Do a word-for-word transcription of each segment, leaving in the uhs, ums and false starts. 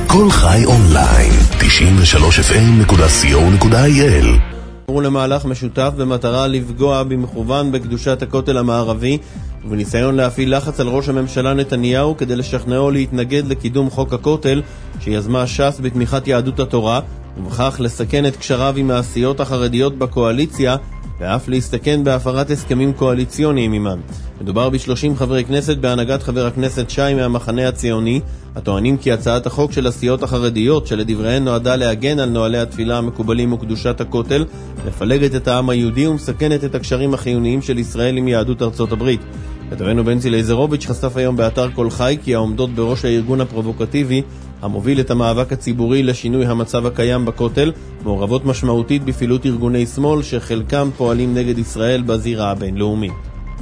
כל חי אונליין, תשעים ושלוש אף אם נקודה סי או נקודה איי אל. עברו למהלך משותף במטרה לפגוע במכוון בקדושת הכותל המערבי ובניסיון להפעיל לחץ על ראש הממשלה נתניהו כדי לשכנעו להתנגד לקידום חוק הכותל שיזמה ש"ס בתמיכת יהדות התורה, ובכך לסכן את קשריו עם הסיעות החרדיות בקואליציה ואף להסתכן בהפרת הסכמים קואליציוניים עימן. מדובר ב-שלושים חברי כנסת בהנהגת חבר הכנסת שי מהמחנה הציוני, הטוענים כי הצעת החוק של הסיעות החרדיות שלדבריהן נועדה להגן על נוהלי התפילה המקובלים וקדושת הכותל, מפלגת את העם היהודי ומסכנת את הקשרים החיוניים של ישראל עם יהדות ארצות הברית. כתבנו בנצי לייזרוביץ' חשף היום באתר כל חי כי העומדות בראש הארגון הפרובוקטיבי המוביל את המאבק הציבורי לשינוי המצב הקיים בכותל מעורבות משמעותית בפעילות ארגוני שמאל שחלקם פועלים נגד ישראל בזירה הבינלאומית.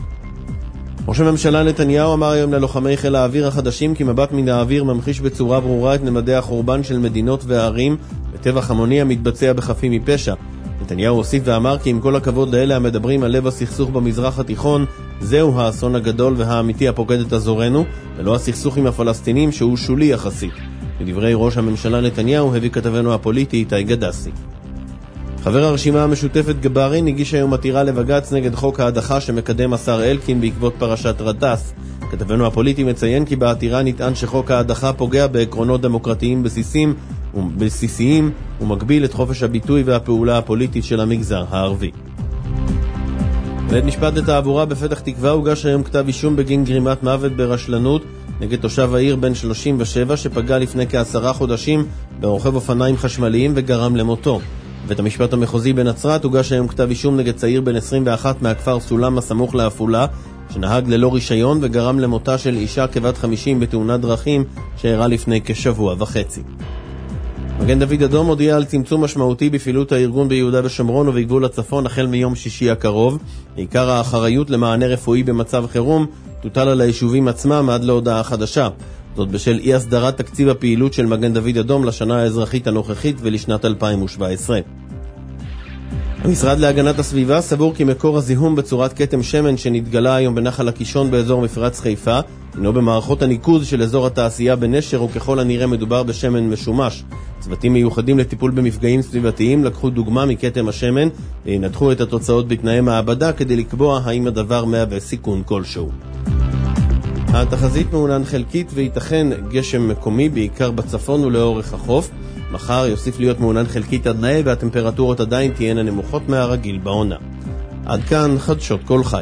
ראש הממשלה נתניהו אמר היום ללוחמי חיל האוויר החדשים כי מבט מן האוויר ממחיש בצורה ברורה את ממדי החורבן של מדינות וערים בטבח המוני המתבצע בחפים מפשע. נתניהו הוסיף ואמר כי עם כל הכבוד לאלה המדברים על לב הסכסוך במזרח התיכון, זהו האסון הגדול והאמיתי הפוקד את אזורנו, ולא הסכסוך עם הפלסטינים שהוא שולי יחסית. לדברי ראש הממשלה נתניהו הביא כתבנו הפוליטי איתי גדסי. חבר הרשימה המשותפת גברין הגיש היום עתירה לבג"ץ נגד חוק ההדחה שמקדם השר אלקין בעקבות פרשת רדס. כתבנו הפוליטי מציין כי בעתירה נטען שחוק ההדחה פוגע בעקרונות דמוקרטיים בסיסיים ובסיסיים ומגביל את חופש הביטוי והפעולה הפוליטית של המגזר הערבי. בית משפט לתעבורה בפתח תקווה הוגש היום כתב אישום בגין גרימת מוות ברשלנות נגד תושב העיר בן שלושים ושבע שפגע לפני כעשרה חודשים ברוכב אופניים חשמליים וגרם למותו. בית המשפט המחוזי בנצרת הוגש היום כתב אישום נגד צעיר בן עשרים ואחת מהכפר סולם הסמוך לעפולה שנהג ללא רישיון וגרם למותה של אישה כבת חמישים בתאונת דרכים שאירעה לפני כשבוע וחצי. מגן דוד אדום הודיע על צמצום משמעותי בפעילות הארגון ביהודה ושומרון ובגבול הצפון החל מיום שישי הקרוב. עיקר האחריות למענה רפואי במצב חירום תוטל על היישובים עצמם עד להודעה חדשה. זאת בשל אי הסדרת תקציב הפעילות של מגן דוד אדום לשנה האזרחית הנוכחית ולשנת אלפיים שבע עשרה. המשרד להגנת הסביבה סבור כי מקור הזיהום בצורת כתם שמן שנתגלה היום בנחל הקישון באזור מפרץ חיפה הינו במערכות הניקוז של אזור התעשייה בנשר, וככל הנראה מדובר בשמן משומש. צוותים מיוחדים לטיפול במפגעים סביבתיים לקחו דוגמה מכתם השמן וינתחו את התוצאות בתנאי מעבדה כדי לקבוע האם הדבר מהווה סיכון כלשהו. התחזית מעונן חלקית וייתכן גשם מקומי בעיקר בצפון ולאורך החוף. מחר יוסיף להיות מעונן חלקית עד נאה והטמפרטורות עדיין תהיינה נמוכות מהרגיל בעונה. עד כאן חדשות כל חי.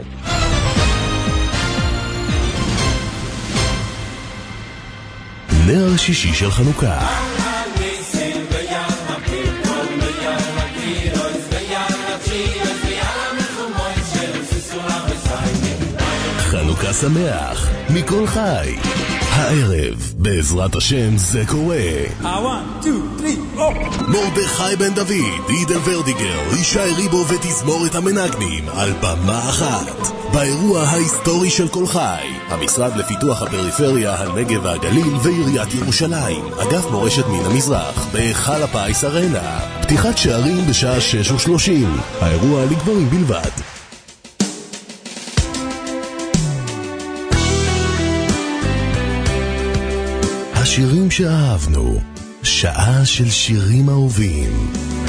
נר שישי של חנוכה. חנוכה שמח מכל חי. הערב, בעזרת השם זה קורה. מרדכי בן דוד, עידן ורדיגר, ישי ריבו ותזמורת המנגנים על במה אחת. באירוע ההיסטורי של כל חי, המשרד לפיתוח הפריפריה, הנגב והגליל ועיריית ירושלים, אגף מורשת מן המזרח, בהיכל הפיס ארנה. פתיחת שערים בשעה שש ושלושים. האירוע לגברים בלבד. השירים שאהבנו, שעה של שירים אהובים.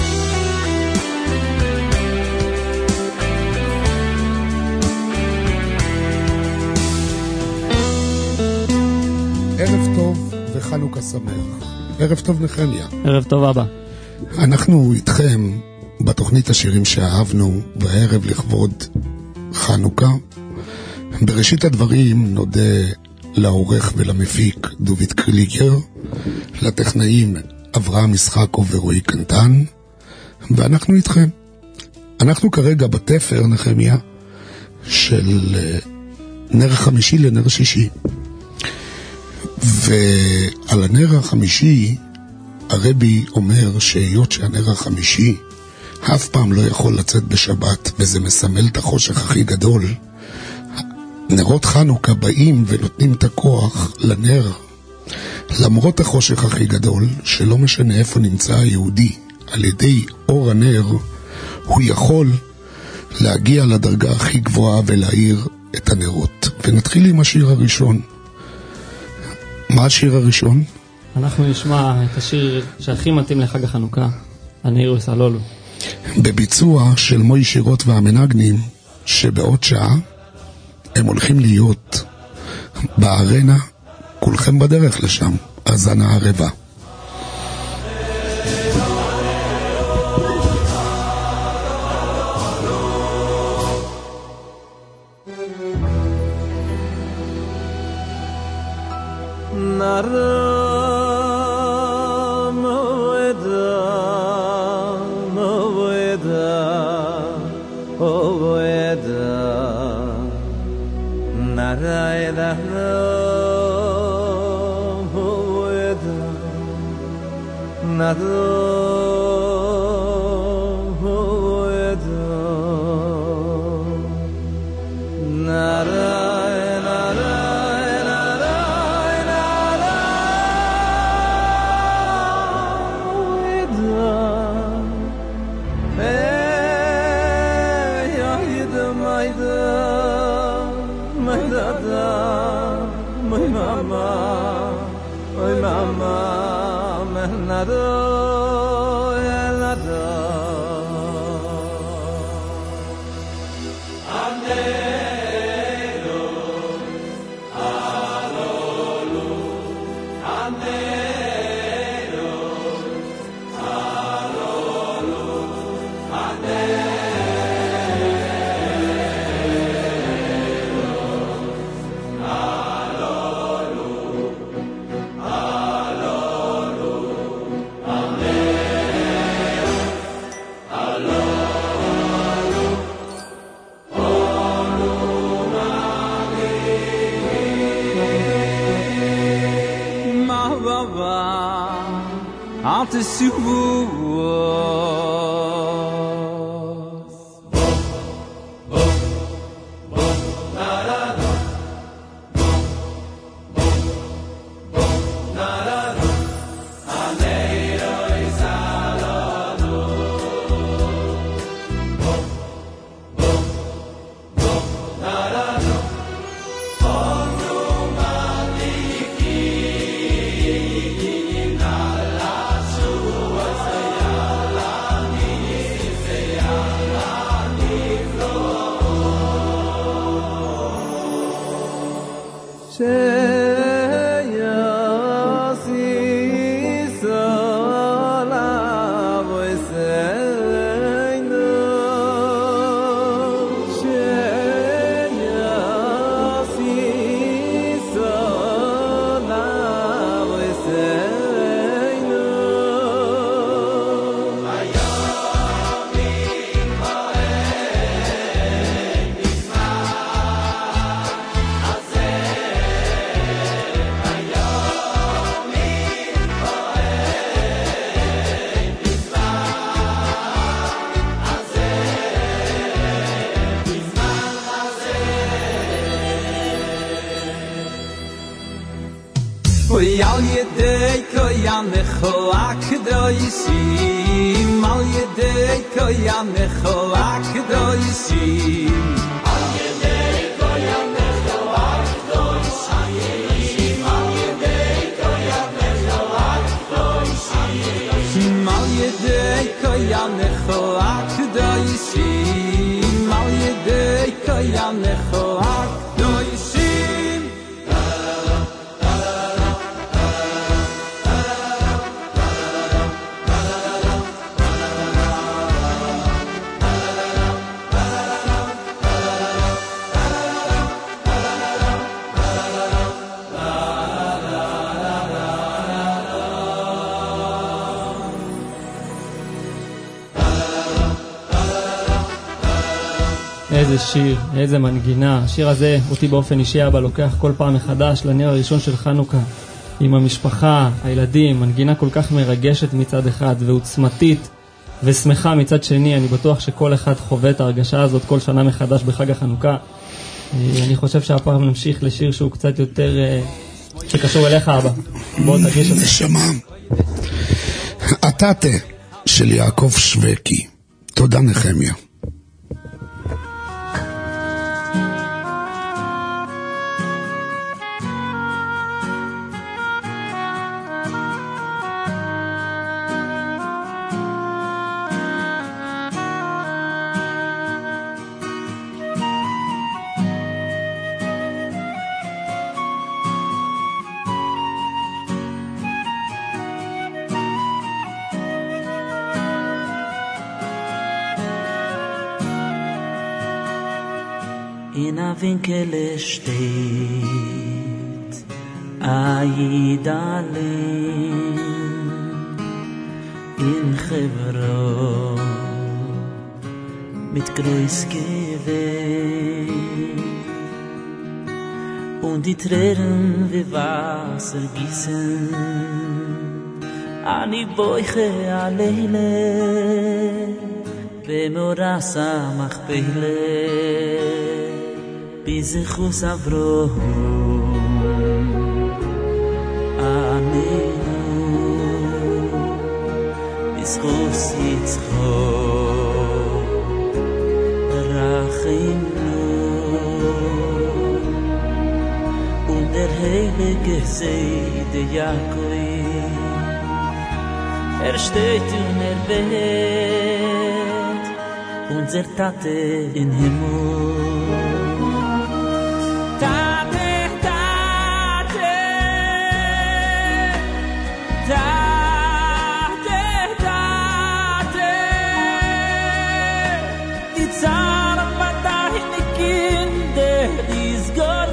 ערב טוב וחנוכה שמח. ערב טוב נחמיה. ערב טוב אבא. אנחנו איתכם בתוכנית השירים שאהבנו בערב לכבוד חנוכה. בראשית הדברים נודה לעורך ולמפיק דוד קליגר, לטכנאים אברהם משחקו ורועי קנטן, ואנחנו איתכם. אנחנו כרגע בתפר נחמיה של נר חמישי לנר שישי, ועל הנר החמישי הרבי אומר שהיות שהנר החמישי אף פעם לא יכול לצאת בשבת וזה מסמל את החושך הכי גדול, נרות חנוכה באים ונותנים את הכוח לנר למרות החושך הכי גדול, שלא משנה איפה נמצא היהודי, על ידי אור הנר הוא יכול להגיע לדרגה הכי גבוהה ולהאיר את הנרות. ונתחיל עם השיר הראשון. מה השיר הראשון? אנחנו נשמע את השיר שהכי מתאים לחג החנוכה, הנעירו יסלולו. בביצוע של מוישי רוט והמנגנים, שבעוד שעה הם הולכים להיות בארנה, כולכם בדרך לשם, הזנה הרבה. איזה שיר, איזה מנגינה. השיר הזה אותי באופן אישי אבא לוקח כל פעם מחדש לנר הראשון של חנוכה עם המשפחה, הילדים, מנגינה כל כך מרגשת מצד אחד ועוצמתית ושמחה מצד שני. אני בטוח שכל אחד חווה את ההרגשה הזאת כל שנה מחדש בחג החנוכה. אני חושב שהפעם נמשיך לשיר שהוא קצת יותר שקשור אליך אבא. בוא תגיש את זה. נשמה, התתה של יעקב שווקי. תודה נחמיה. einer Winkel steht Aid allein in Hebron mit groß Geweih und die Tränen wie Wasser gießen ani boiche alleine במורס המכפלה בזכוס אברהם אמינו בזכוס יצחק רחימנו und der heilige Seide Jakob er steht in der Welt unser Tate in Himmel Tate, Tate Tate, Tate die Zaren von deine Kinder ist Gott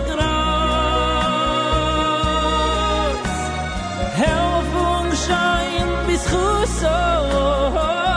groß Helfung schein bis Chussos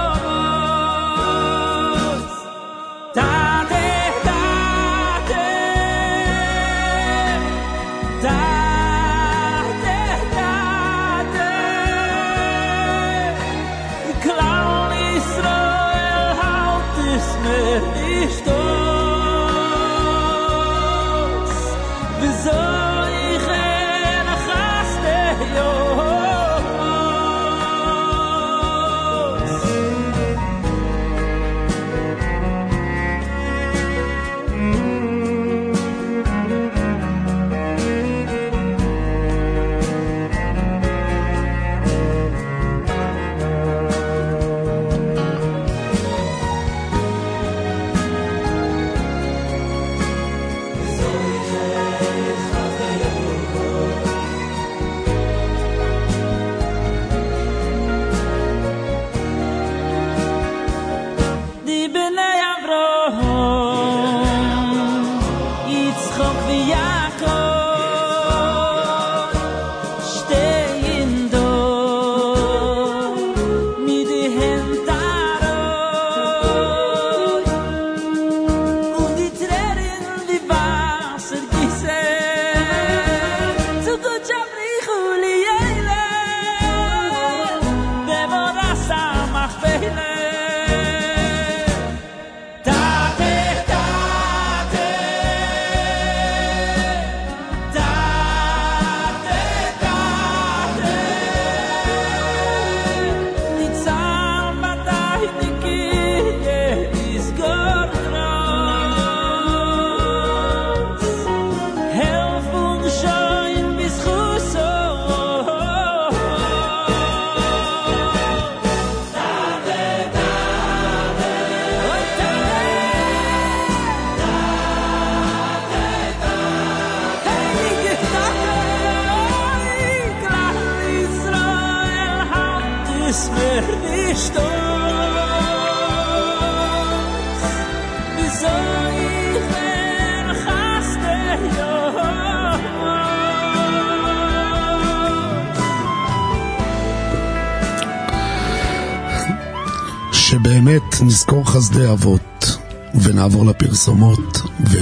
שבאמת נזכור חסדי אבות ונעבור לפרסומות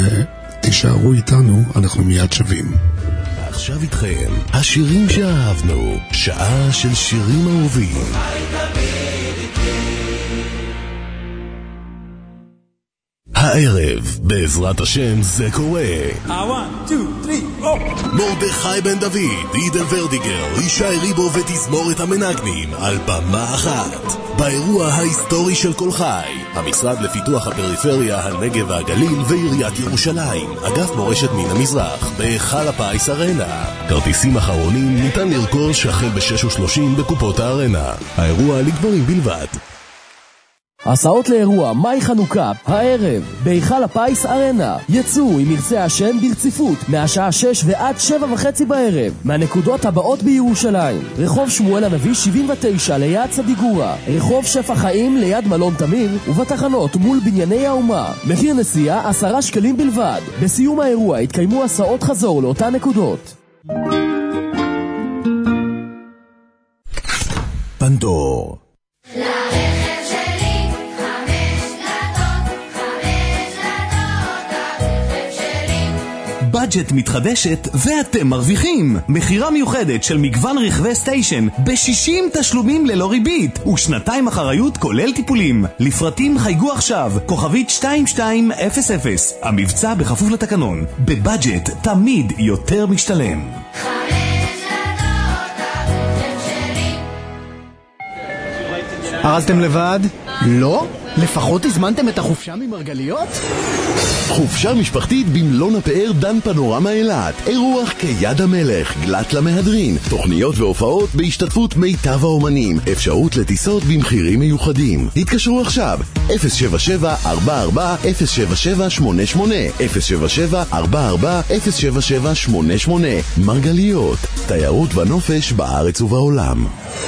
ותישארו איתנו, אנחנו מיד שווים. עכשיו איתכם השירים שאהבנו, שעה של שירים אהובים. הערב, בעזרת השם, זה קורה. one, two, three, oh. מרדכי בן דוד, עידן ורדיגר, ישי ריבו ותזמורת המנגנים על במה אחת. באירוע ההיסטורי של כל חי, המשרד לפיתוח הפריפריה, הנגב והגליל ועיריית ירושלים, אגף מורשת מן המזרח, בהיכל הפיס ארנה. כרטיסים אחרונים ניתן לרכוש החל ב-שש ושלושים בקופות הארנה. האירוע לגברים בלבד. הסעות לאירוע מאי חנוכה הערב בהיכל הפיס ארנה. יצאו עם מרצי השם ברציפות מהשעה שש ועד שבע וחצי בערב מהנקודות הבאות בירושלים: רחוב שמואל הנביא שבעים ותשע ליד צדיגורה, רחוב שפע חיים ליד מלון תמיר, ובתחנות מול בנייני האומה. מחיר נסיעה עשרה שקלים בלבד. בסיום האירוע התקיימו הסעות חזור לאותן נקודות. פנדור בדג'ט מתחדשת ואתם מרוויחים. מחירה מיוחדת של מגוון רכבי סטיישן ב-שישים תשלומים ללא ריבית ושנתיים אחריות כולל טיפולים. לפרטים חייגו עכשיו כוכבית שתיים שתיים אפס אפס. המבצע בכפוף לתקנון. בבדג'ט תמיד יותר משתלם. ארזתם לבד? לא? לפחות הזמנתם את החופשה ממרגליות? חופשה משפחתית במלון הפאר דן פנורמה אילת. אירוח כיד המלך, גלת למהדרין, תוכניות והופעות בהשתתפות מיטב האומנים, אפשרות לטיסות במחירים מיוחדים. התקשרו עכשיו אפס שבע שבע ארבע ארבע אפס שבע שבע שמונה שמונה אפס שבע שבע ארבע ארבע אפס שבע שבע שמונה שמונה. מרגליות, תיירות ונופש בארץ ובעולם.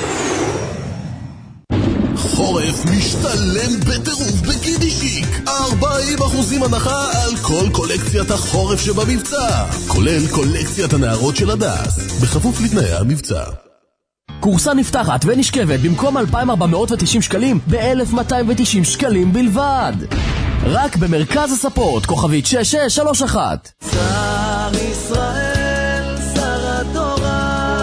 חורף משתלם בטירוף בקידישיק. ארבעים אחוזים הנחה על כל קולקציית החורף שבמבצע, כולל קולקציית הנערות של הדס, בכפוף לתנאי המבצע. קורסה נפתחת ונשכבת במקום אלפיים ארבע מאות ותשעים שקלים ב-אלף מאתיים ותשעים שקלים בלבד. רק במרכז הספורט כוכבית שש שש שלוש אחת. שר ישראל, שר התורה.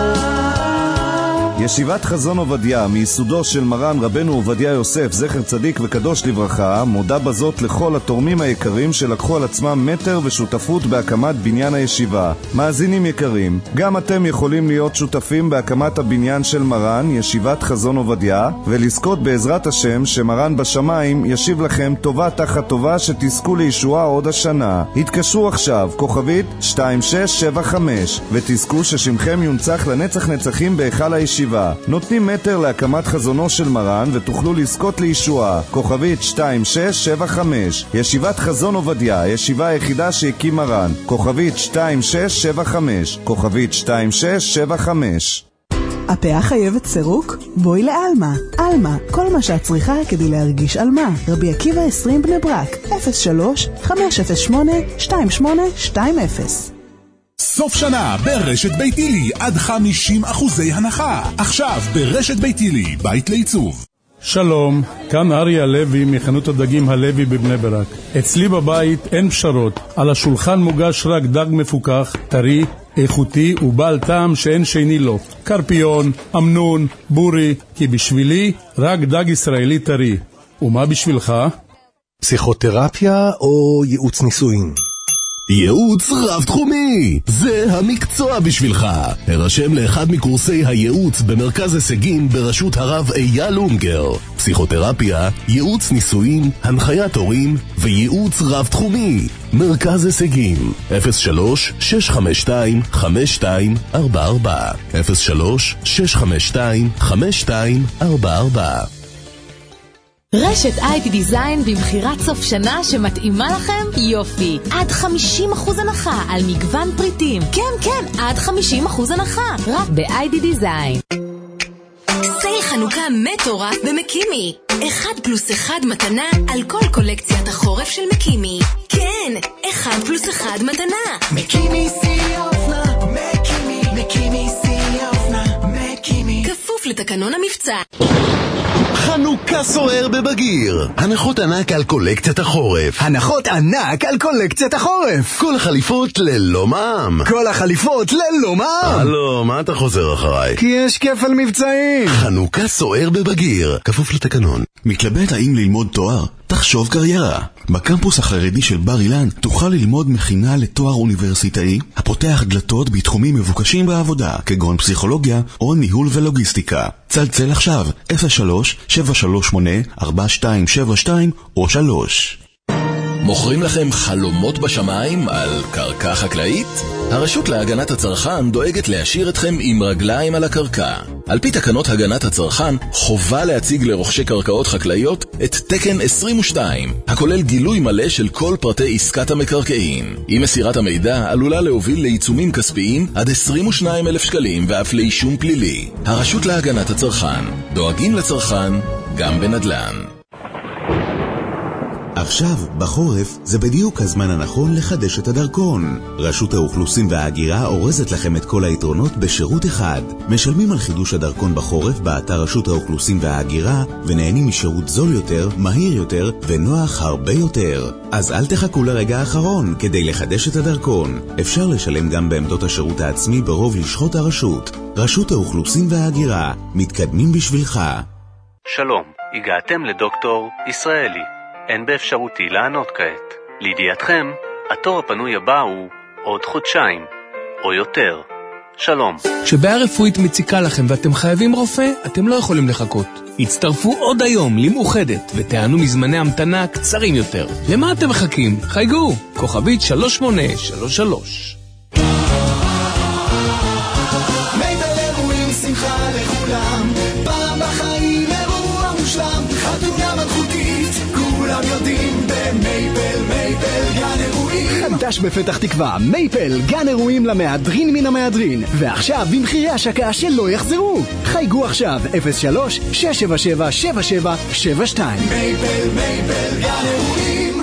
ישיבת חזון עובדיה, מיסודו של מרן רבנו עובדיה יוסף, זכר צדיק וקדוש לברכה, מודה בזאת לכל התורמים היקרים שלקחו על עצמם מטר ושותפות בהקמת בניין הישיבה. מאזינים יקרים, גם אתם יכולים להיות שותפים בהקמת הבניין של מרן, ישיבת חזון עובדיה, ולזכות בעזרת השם שמרן בשמיים ישיב לכם טובה תחת טובה שתזכו לישועה עוד השנה. התקשרו עכשיו, כוכבית שתיים שש שבע חמש, ותזכו ששמכם יונצח לנצח נצחים בהיכל הישיבה. נותנים מטר להקמת חזונו של מרן ותוכלו לזכות לישועה. כוכבית שתיים שש שבע חמש. ישיבת חזון עובדיה, הישיבה היחידה שהקים מרן. כוכבית שתיים שש שבע חמש. כוכבית שתיים שש שבע חמש. הפאה חייבת סירוק? בואי לאלמה. אלמה, כל מה שאת צריכה כדי להרגיש אלמה. רבי עקיבא עשרים בני ברק, אפס שלוש חמש אפס שמונה שתיים שמונה שתיים אפס. סוף שנה ברשת ביתילי עד חמישים אחוזי הנחה. עכשיו ברשת ביתילי, בית לעיצוב. שלום, כאן אריה הלוי מחנות הדגים הלוי בבני ברק. אצלי בבית אין פשרות. על השולחן מוגש רק דג מפוקח, טרי, איכותי ובעל טעם שאין שני לו. קרפיון, אמנון, בורי, כי בשבילי רק דג ישראלי טרי. ומה בשבילך? פסיכותרפיה או ייעוץ נישואין? ייעוץ רב תחומי, זה המקצוע בשבילך. הרשם לאחד מקורסי הייעוץ במרכז הישגים בראשות הרב אייל אונגר. פסיכותרפיה, ייעוץ נישואין, הנחיית הורים וייעוץ רב תחומי. מרכז הישגים אפס שלוש שש חמש שתיים חמש שתיים ארבע ארבע אפס שלוש שש חמש שתיים חמש שתיים ארבע ארבע. רשת איי פי דיזיין במחירת סוף שנה שמתאימה לכם? יופי! עד חמישים אחוז הנחה על מגוון פריטים. כן, כן, עד חמישים אחוז הנחה. רק ב-איי די דיזיין. סייל חנוכה מטורף במקימי. אחד פלוס אחד מתנה על כל קולקציית החורף של מקימי. כן, אחד פלוס אחד מתנה. מקימי סי אופנה, מקימי, מקימי סי אופנה, מקימי. כפוף לתקנון המבצע. חנוכה סוער בבגיר. הנחות ענק על קולקציית החורף. הנחות ענק על קולקציית החורף. כל החליפות ללא מע"מ. כל החליפות ללא מע"מ. הלו, מה אתה חוזר אחריי? כי יש כפל מבצעים. חנוכה סוער בבגיר, כפוף לתקנון. מתלבט האם ללמוד תואר? תחשוב קריירה. בקמפוס החרדי של בר אילן תוכל ללמוד מכינה לתואר אוניברסיטאי הפותח דלתות בתחומים מבוקשים בעבודה, כגון פסיכולוגיה או ניהול ולוגיסטיקה. צלצל עכשיו אפס שלוש שבע שלוש שמונה ארבע שתיים שבע שתיים או שלוש. מוכרים לכם חלומות בשמיים על קרקע חקלאית? הרשות להגנת הצרכן דואגת להשאיר אתכם עם רגליים על הקרקע. על פי תקנות הגנת הצרכן, חובה להציג לרוכשי קרקעות חקלאיות את תקן עשרים ושתיים, הכולל גילוי מלא של כל פרטי עסקת המקרקעין. עם מסירת המידע עלולה להוביל לעיצומים כספיים עד עשרים ושניים אלף שקלים ואף לאישום פלילי. הרשות להגנת הצרכן, דואגים לצרכן גם בנדל"ן. עכשיו, בחורף, זה בדיוק הזמן הנכון לחדש את הדרכון. רשות האוכלוסין וההגירה אורזת לכם את כל היתרונות בשירות אחד. משלמים על חידוש הדרכון בחורף באתר רשות האוכלוסין וההגירה, ונהנים משירות זול יותר, מהיר יותר ונוח הרבה יותר. אז אל תחכו לרגע האחרון כדי לחדש את הדרכון. אפשר לשלם גם בעמדות השירות העצמי ברוב לשכות הרשות. רשות האוכלוסין וההגירה, מתקדמים בשבילך. שלום, הגעתם לדוקטור ישראלי. אין באפשרותי לענות כעת. לידיעתכם, התור הפנוי הבא הוא עוד חודשיים, או יותר. שלום. כשבעיה רפואית מציקה לכם ואתם חייבים רופא, אתם לא יכולים לחכות. הצטרפו עוד היום למאוחדת ותענו מזמני המתנה קצרים יותר. למה אתם מחכים? חייגו, כוכבית שלוש שמונה שלוש שלוש. מייפל אירועים, שמחה לכולם, פעם בחיים אירוע מושלם, חתונה מלכותית, כולם יודעים במייפל, מייפל גן אירועים. חדש בפתח תקווה, מייפל גן אירועים למהדרין מן המהדרין, ועכשיו במחירי השקה שלא יחזרו. חייגו עכשיו אפס שלוש שש שבע שבע שבע שבע שבע שתיים. מייפל, מייפל גן אירועים.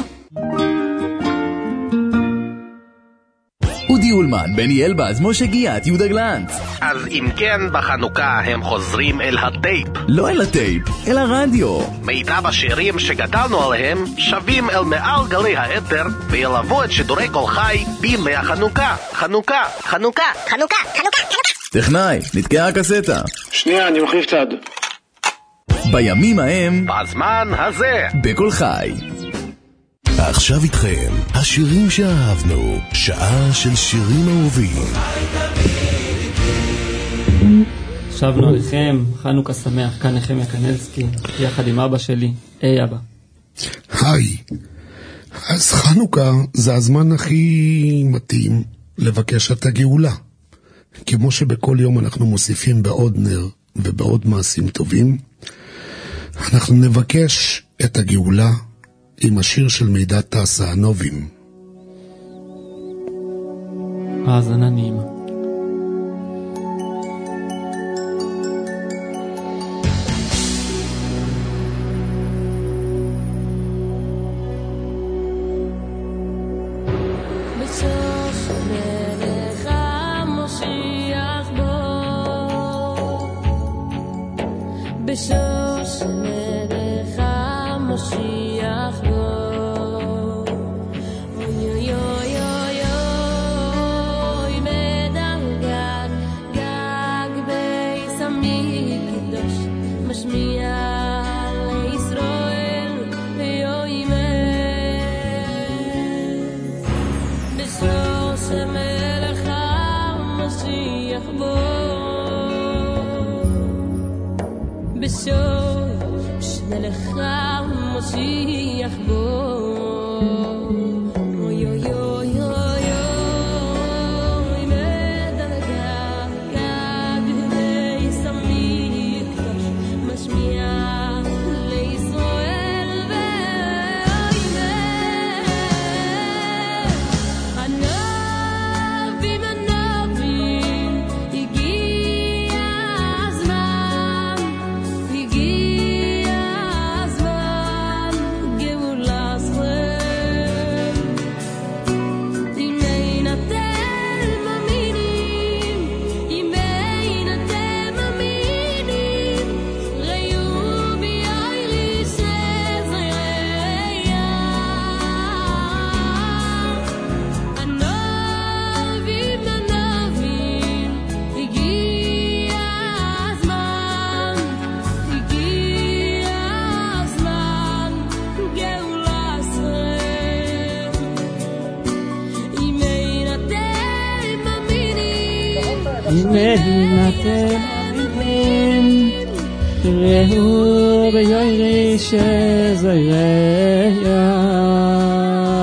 אודי אולמן, בני אלבז, משה גיאת, יהודה גלנץ. אז אם כן, בחנוכה הם חוזרים אל הטייפ. לא אל הטייפ, אל הרדיו. מיטב השירים שגדלנו עליהם שווים אל מעל גלי האתר וילוו את שידורי כל חי בימי החנוכה. חנוכה, חנוכה, חנוכה, חנוכה, חנוכה. טכנאי, נתקעה הקסטה. שנייה, אני מחליף צד. בימים ההם, בזמן הזה, בכל חי. עכשיו איתכם, השירים שאהבנו, שעה של שירים אהובים. שבנו עליכם, חנוכה שמח, כאן נחמיה קנלסקי, יחד עם אבא שלי. היי אבא. היי. אז חנוכה זה הזמן הכי מתאים לבקש את הגאולה. כמו שבכל יום אנחנו מוסיפים בעוד נר ובעוד מעשים טובים, אנחנו נבקש את הגאולה עם השיר של מידת הסענובים. האזנה נעימה. אתם אמינים, ראו ביוירי שזויריה.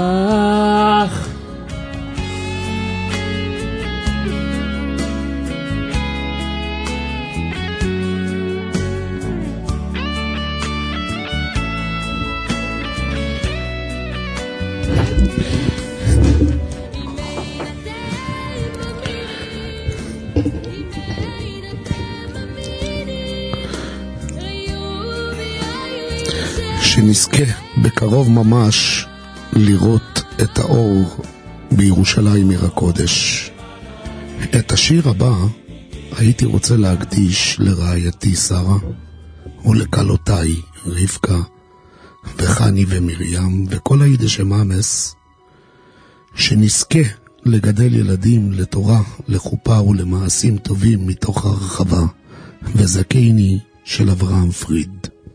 שנזכה בקרוב ממש לראות את האור בירושלים עיר הקודש. את השיר הבא הייתי רוצה להקדיש לרעייתי שרה ולקלותיי רבקה וחני ומרים וכל היידיש מאמס, שנזכה לגדל ילדים לתורה, לחופה ולמעשים טובים מתוך הרחבה, וזכיני של אברהם פריד.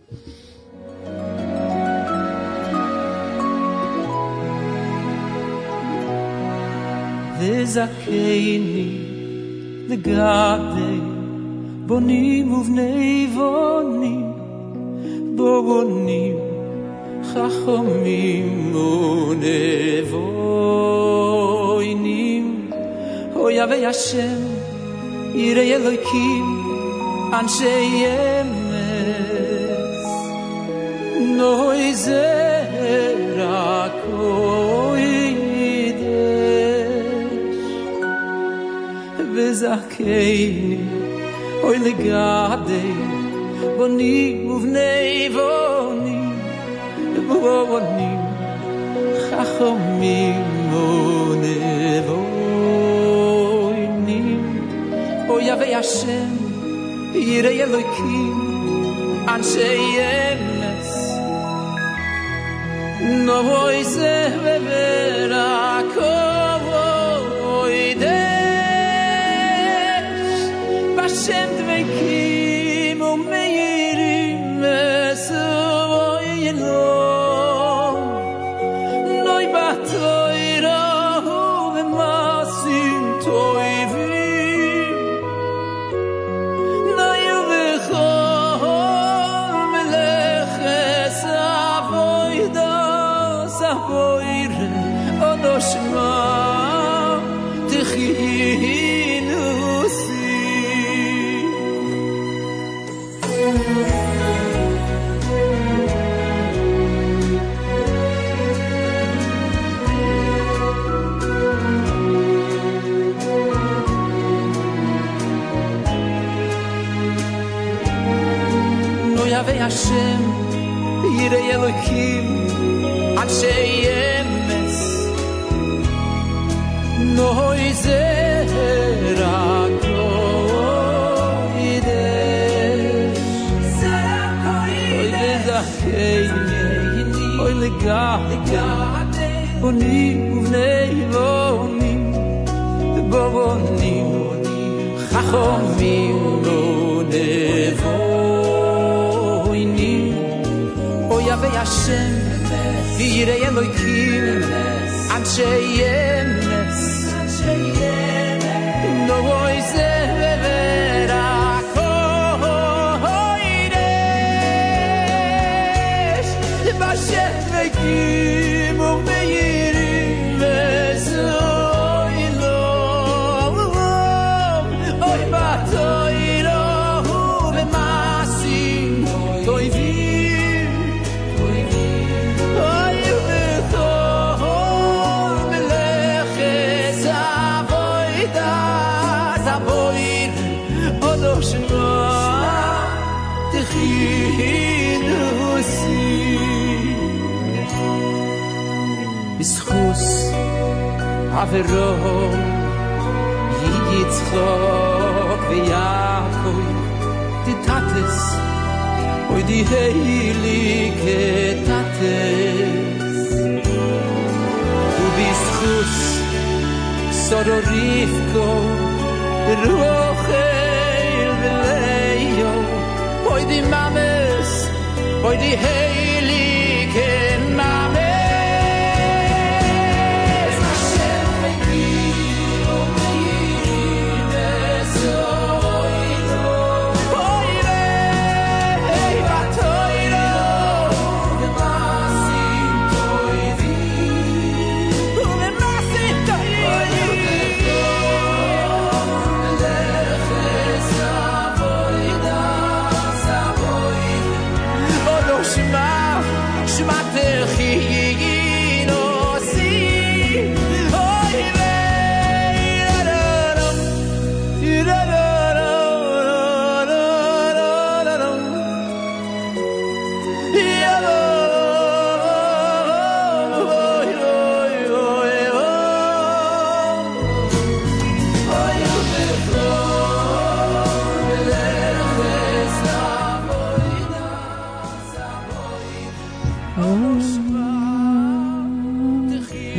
וזכיני לגדל בונים ובני בונים, בונים חכמים ונבונים. הויה וישם יראי אלוקים אנשי אמס, נוי זרע קוידש. וזכיני אוי לגדל בונים ובני בונים, בונים חכמים ונבונים. אויה וישם יראי אלוקים אנשי אמס, נוי זרע קוידש. בשם דבקים ומאירים מסוינו, נוי בתוירו ומעשים טובים, נוי ובכל מלאכת עבודה סבויר אודו שמה תחיינו סי. והשם יראי אלוקים אנשי אמס, נוי זרע קוידש. אוי לזכיני אוי לגדל בונים ובני בונים, בונים חכמים ונבונים. אויה וישם יראי אלוקים אנשי אמס, נוי זרע קוידש. בשם דבקים ומאירים מסוילו, אוי בתוירו ומעשים טובים, אוי ובכל מלאכת עבודה סבויר אודו שמה תחיינו סי. בזכוס אברהם יצחק ויעקב תתתס, אוי די heilige תתס. ובזכוס שרה רבקה רוחל וליה, אוי די ממס, אוי די heilige ממס. Shema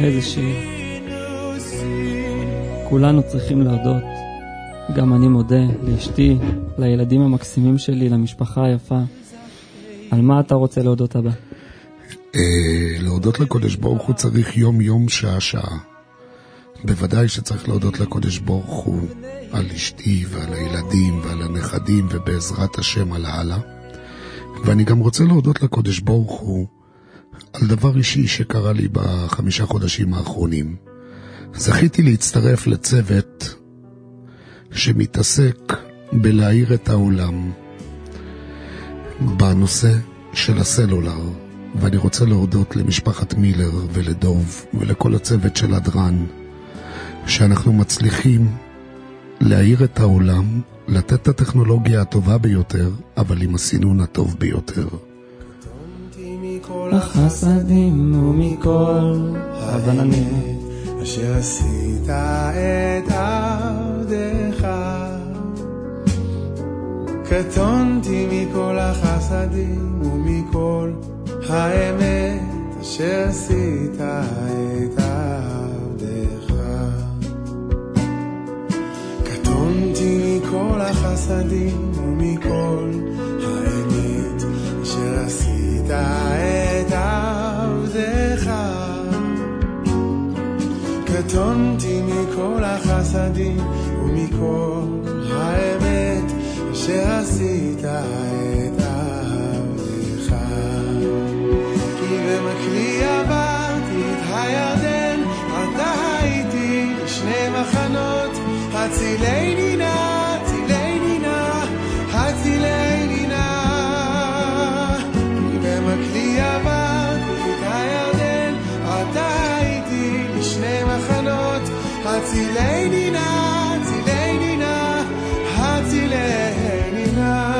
איזה שיר. כולנו צריכים להודות. גם אני מודה לאשתי, לילדים המקסימים שלי, למשפחה היפה. על מה אתה רוצה להודות הבא? להודות לקודש ברוך הוא צריך יום יום שעה שעה. בוודאי שצריך להודות לקודש ברוך הוא על אשתי ועל הילדים ועל הנכדים ובעזרת השם על הלאה. ואני גם רוצה להודות לקודש ברוך הוא על דבר אישי שקרה לי בחמישה חודשים האחרונים. זכיתי להצטרף לצוות שמתעסק בלהאיר את העולם בנושא של הסלולר, ואני רוצה להודות למשפחת מילר ולדוב ולכל הצוות של הדרן, שאנחנו מצליחים להאיר את העולם, לתת את הטכנולוגיה הטובה ביותר, אבל עם הסינון הטוב ביותר. החסדים ומכל הבננים אשר עשית את עבדך, קטונתי מכל החסדים ומכל האמת אשר עשית את עבדך, קטונתי מכל החסדים ומכל האמת אשר עשית את עבדך, קטונתי מכל החסדים ומכל האמת אשר עשית את עבדך. כי במקלי עברתי את הירדן, עתה הייתי לשני מחנות, הצילני נא, הצילני נא, הצילני נא. כי במקלי עברתי את הירדן, עתה הייתי לשני מחנות, הצילני נא, הצילני נא, הצילני נא.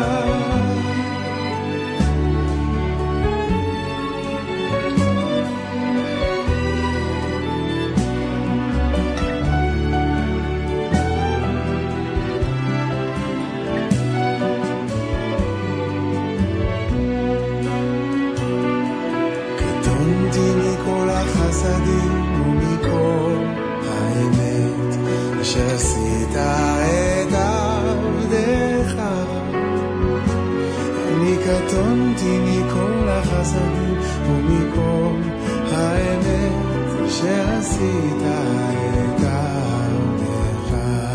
קטונתי מכל החסדים ומכל האמת אשר עשית את עבדך, אני קטונתי מכל החסדים ומכל האמת אשר עשית את עבדך.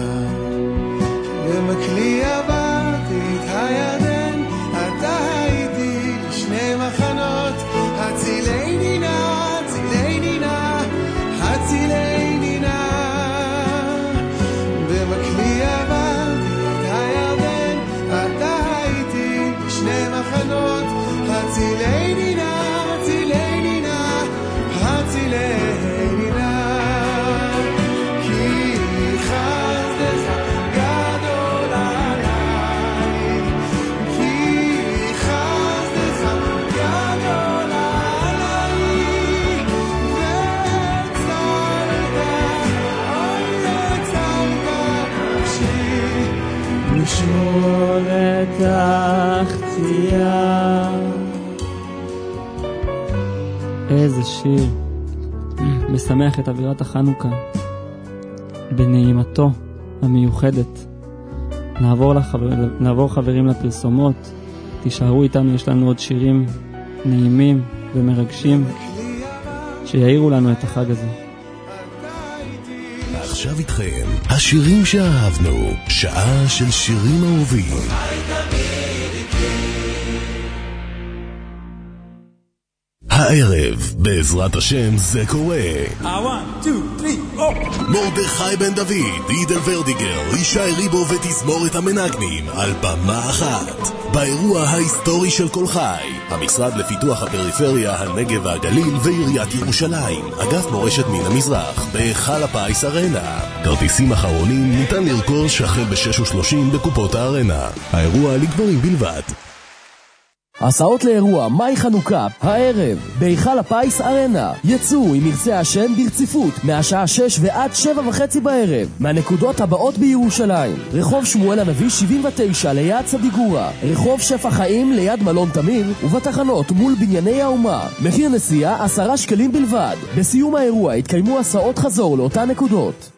במקלי עברתי את הירדן, עתה הייתי לשני מחנות, הצילני נא, הצילני נא, הצילני נא. במקלי עברתי את הירדן, עתה הייתי לשני מחנות, הצילני נא, הצילני נא, הצילני נא. כי חסדך גדול עליי, כי חסדך גדול עליי, והצלת, אוי הצלת נפשי, לשמור את החצייה. איזה שיר משמח את אווירת החנוכה בנעימתו המיוחדת. נעבור, לחבר... נעבור חברים לפרסומות, תישארו איתנו, יש לנו עוד שירים נעימים ומרגשים שיעירו לנו את החג הזה. עכשיו איתכם השירים שאהבנו, שעה של שירים אהובים. הערב, בעזרת השם זה קורה. one, two, three, oh. מרדכי בן דוד, עידל ורדיגר, ישי ריבו ותזמורת המנגנים על במה אחת. באירוע ההיסטורי של כל חי, המשרד לפיתוח הפריפריה, הנגב והגליל ועיריית ירושלים, אגף מורשת מן המזרח, בהיכל הפיס ארנה. כרטיסים אחרונים ניתן לרכוש החל ב-שש ושלושים בקופות הארנה. האירוע לגברים בלבד. הסעות לאירוע מאי חנוכה הערב בהיכל הפיס ארנה. יצאו עם מרצי השן ברציפות מהשעה שש ועד שבע וחצי בערב מהנקודות הבאות בירושלים: רחוב שמואל הנביא שבעים ותשע ליד צדיגורה, רחוב שפע חיים ליד מלון תמיר, ובתחנות מול בנייני האומה. מחיר נסיעה עשרה שקלים בלבד. בסיום האירוע התקיימו הסעות חזור לאותן נקודות.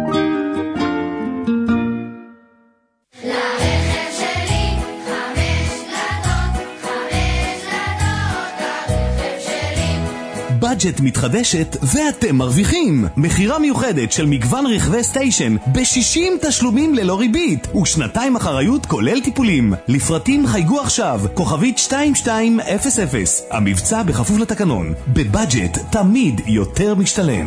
בדג'ט מתחדשת ואתם מרוויחים. מחירה מיוחדת של מגוון רכבי סטיישן ב-שישים תשלומים ללא ריבית ושנתיים אחריות כולל טיפולים. לפרטים חייגו עכשיו כוכבית שתיים שתיים אפס אפס. המבצע בכפוף לתקנון. בבדג'ט תמיד יותר משתלם.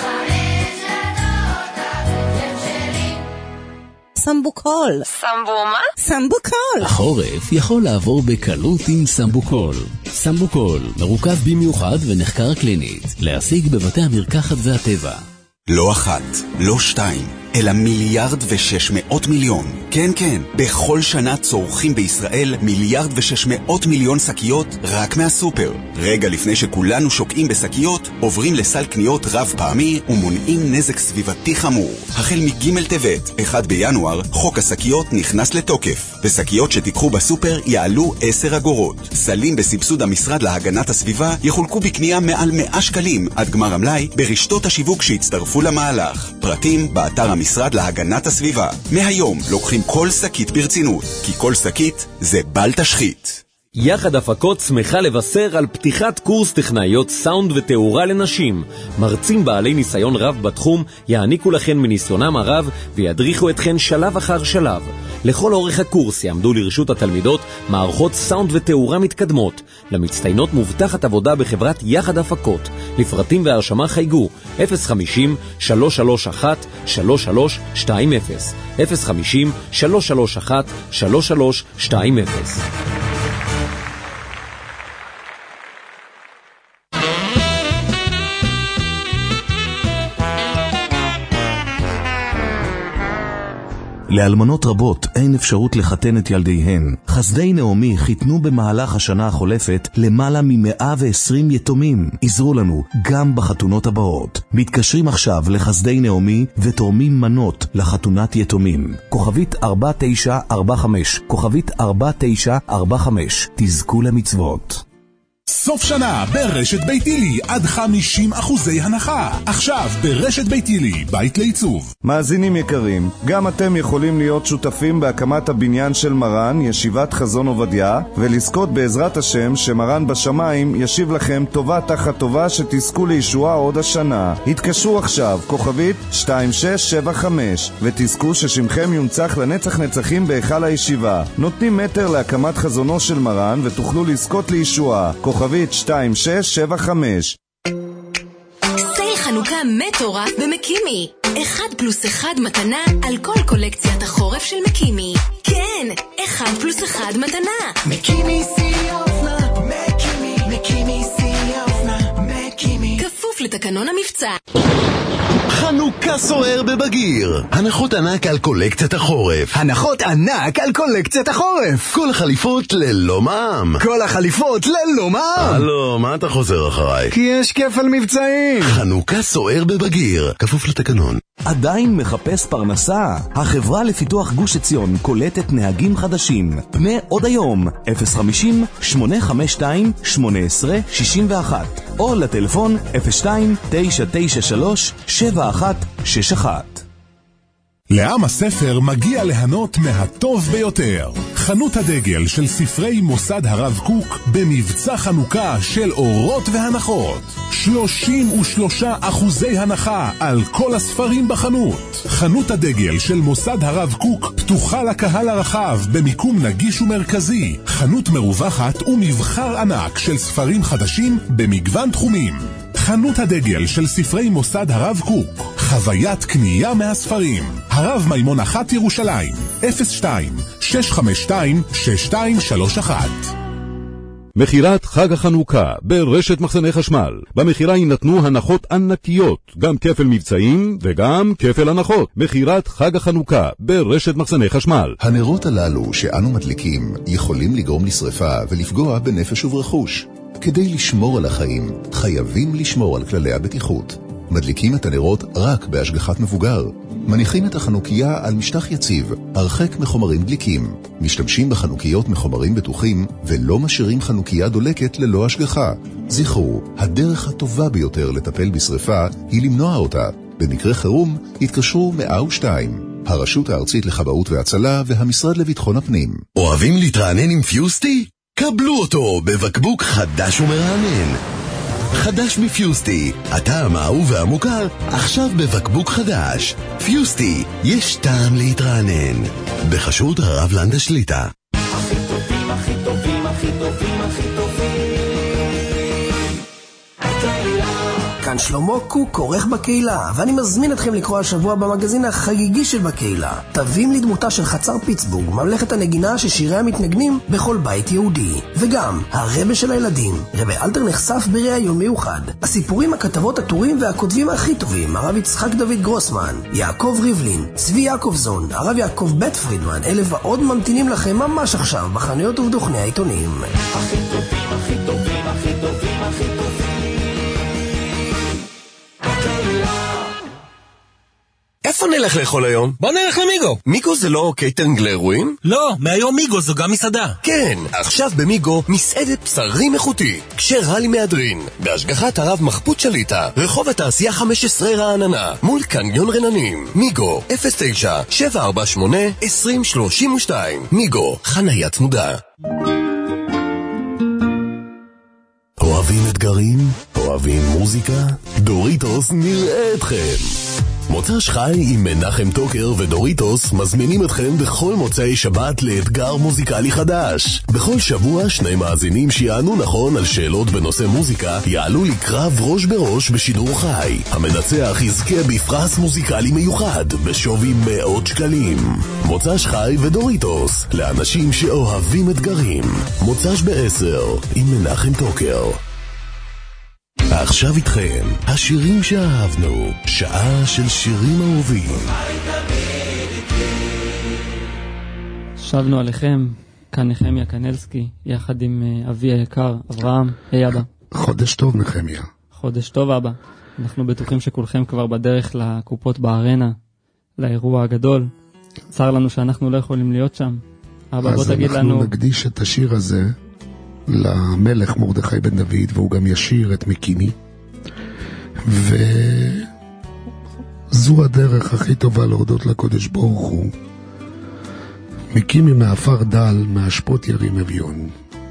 סמבוקול. סמבו מה? סמבוקול. החורף יכול לעבור בקלות עם סמבוקול. סמבוקול מרוכב במיוחד ונחקר קלינית. להשיג בבתי המרקחת והטבע. לא אחת, לא שתיים, אלא מיליארד ושש מאות מיליון. כן, כן, בכל שנה צורכים בישראל מיליארד ושש מאות מיליון שקיות רק מהסופר. רגע לפני שכולנו שוקעים בשקיות, עוברים לסל קניות רב פעמי ומונעים נזק סביבתי חמור. החל מג' טבת, אחד בינואר, חוק השקיות נכנס לתוקף. ושקיות שתיקחו בסופר יעלו עשר אגורות. סלים בסבסוד המשרד להגנת הסביבה יחולקו בקנייה מעל מאה שקלים עד גמר המלאי ברשתות השיווק שהצטרפו למהלך. פרטים באתר המשרד להגנת הסביבה. מהיום לוקחים כל שקית ברצינות, כי כל שקית זה בל תשחית. יחד הפקות שמחה לבשר על פתיחת קורס טכנאיות סאונד ותאורה לנשים. מרצים בעלי ניסיון רב בתחום יעניקו לכן מניסיונם הרב וידריכו אתכן שלב אחר שלב. לכל אורך הקורס יעמדו לרשות התלמידות מערכות סאונד ותאורה מתקדמות. למצטיינות מובטחת עבודה בחברת יחד הפקות. לפרטים והרשמה חייגו אפס חמישים שלוש שלוש אחת שלוש שלוש שתיים אפס אפס חמישים שלוש שלוש אחת שלוש שלוש שתיים אפס. לאלמנות רבות אין אפשרות לחתן את ילדיהן. חסדי נעמי חיתנו במהלך השנה החולפת למעלה מ-מאה ועשרים יתומים. עזרו לנו גם בחתונות הבאות. מתקשרים עכשיו לחסדי נעמי ותורמים מנות לחתונת יתומים. כוכבית ארבע תשע ארבע חמש, כוכבית ארבע תשע ארבע חמש. תזכו למצוות. סוף שנה ברשת ביתילי עד חמישים אחוזי הנחה. עכשיו ברשת ביתילי, בית לעיצוב. מאזינים יקרים, גם אתם יכולים להיות שותפים בהקמת הבניין של מרן, ישיבת חזון עובדיה, ולזכות בעזרת השם שמרן בשמיים ישיב לכם טובה תחת טובה שתזכו לישועה עוד השנה. התקשרו עכשיו, כוכבית שתיים שש שבע חמש, ותזכו ששמכם יונצח לנצח נצחים בהיכל הישיבה. נותנים מטר להקמת חזונו של מרן ותוכלו לזכות לישועה. כוכבית שתיים שש שבע חמש. סייל חנוכה מטורף במקימי. אחד פלוס אחד מתנה על כל קולקציית החורף של מקימי. כן, אחד פלוס אחד מתנה. מקימי שיא האופנה, מקימי, מקימי שיא האופנה, מקימי. כפוף לתקנון המבצע. חנוכה סוער בבגיר. הנחות ענק על קולקציית החורף. הנחות ענק על קולקציית החורף. כל החליפות ללא מע"מ. כל החליפות ללא מע"מ. הלו, מה אתה חוזר אחריי? כי יש כפל מבצעים. חנוכה סוער בבגיר. כפוף לתקנון. עדיין מחפש פרנסה? החברה לפיתוח גוש עציון קולטת נהגים חדשים. פנה עוד היום אפס חמישים שמונה חמש שתיים שמונה עשרה שישים ואחת או לטלפון אפס שתיים תשע תשע שלוש שבע אחת שש אחת. לעם הספר מגיע ליהנות מהטוב ביותר. חנות הדגל של ספרי מוסד הרב קוק במבצע חנוכה של אורות והנחות. שלושים ושלושה אחוזי הנחה על כל הספרים בחנות. חנות הדגל של מוסד הרב קוק פתוחה לקהל הרחב במיקום נגיש ומרכזי. חנות מרווחת ומבחר ענק של ספרים חדשים במגוון תחומים. חנות הדגל של ספרי מוסד הרב קוק. חוויית קנייה מהספרים. הרב מימון אחת ירושלים אפס שתיים שש חמש שתיים שש שתיים שלוש אחת. מחירת חג החנוכה ברשת מחסני חשמל. במחירה יינתנו הנחות ענקיות, גם כפל מבצעים וגם כפל הנחות. מחירת חג החנוכה ברשת מחסני חשמל. הנרות הללו שאנו מדליקים יכולים לגרום לשריפה ולפגוע בנפש וברכוש. כדי לשמור על החיים, חייבים לשמור על כללי הבטיחות. מדליקים את הנרות רק בהשגחת מבוגר. מניחים את החנוכיה על משטח יציב, הרחק מחומרים דליקים. משתמשים בחנוכיות מחומרים בטוחים, ולא משאירים חנוכיה דולקת ללא השגחה. זכרו, הדרך הטובה ביותר לטפל בשריפה היא למנוע אותה. במקרה חירום, התקשרו מאה ושתיים. הרשות הארצית לכבאות והצלה והמשרד לביטחון הפנים. אוהבים להתרענן עם פיוסטי? קבלו אותו בבקבוק חדש ומרענן. חדש מפיוסטי, הטעם האהוב והמוכר, עכשיו בבקבוק חדש. פיוסטי, יש טעם להתרענן. בחסות הרב לנדה שליטה. הכי טובים, הכי טובים, הכי טובים, הכי טובים. כאן שלמה קוק, עורך בקהילה, ואני מזמין אתכם לקרוא השבוע במגזין החגיגי של בקהילה. תווים לדמותה של חצר פיטסבורג, ממלכת הנגינה ששיריה מתנגנים בכל בית יהודי. וגם, הרבה של הילדים, רבי אלתר נחשף בראיון מיוחד. הסיפורים, הכתבות, הטורים והכותבים הכי טובים, הרב יצחק דוד גרוסמן, יעקב ריבלין, צבי יעקובזון, הרב יעקב בית פרידמן, אלה ועוד ממתינים לכם ממש עכשיו בחנויות ובדוכני העיתונים. הכי טובים, הכי טובים, הכי טובים, הכי טובים. איפה נלך לאכול היום? בוא נלך למיגו. מיגו זה לא קייטרינג לאירועים? לא, מהיום מיגו זו גם מסעדה. כן, עכשיו במיגו מסעדת בשרים איכותי, כשרה לי מהדרין, בהשגחת הרב מחפות שליטה, רחוב התעשייה חמש עשרה רעננה, מול קניון רננים. מיגו, אפס תשע שבע ארבע שמונה עשרים שלושים ושתיים. מיגו, חניה צמודה. אוהבים אתגרים? אוהבים מוזיקה? דוריטוס נראה אתכם. מוצ"ש חי עם מנחם טוקר ודוריטוס מזמינים אתכם בכל מוצאי שבת לאתגר מוזיקלי חדש. בכל שבוע שני מאזינים שיענו נכון על שאלות בנושא מוזיקה יעלו לקרב ראש בראש בשידור חי. המנצח יזכה בפרס מוזיקלי מיוחד בשווי מאות שקלים. מוצ"ש חי ודוריטוס לאנשים שאוהבים אתגרים. מוצ"ש בעשר עם מנחם טוקר. עכשיו איתכם, השירים שאהבנו, שעה של שירים אהובים. שבנו עליכם, כאן נחמיה קנלסקי, יחד עם אבי היקר, אברהם. היי אבא. חודש טוב נחמיה. חודש טוב אבא. אנחנו בטוחים שכולכם כבר בדרך לקופות בארנה, לאירוע הגדול. צר לנו שאנחנו לא יכולים להיות שם. אבא, בוא תגיד לנו... אז אנחנו נקדיש את השיר הזה למלך מרדכי בן דוד, והוא גם ישיר את מקימי, וזו הדרך הכי טובה להודות לקודש ברוך הוא. מקימי מאפר דל, מהשפות ירים אביון.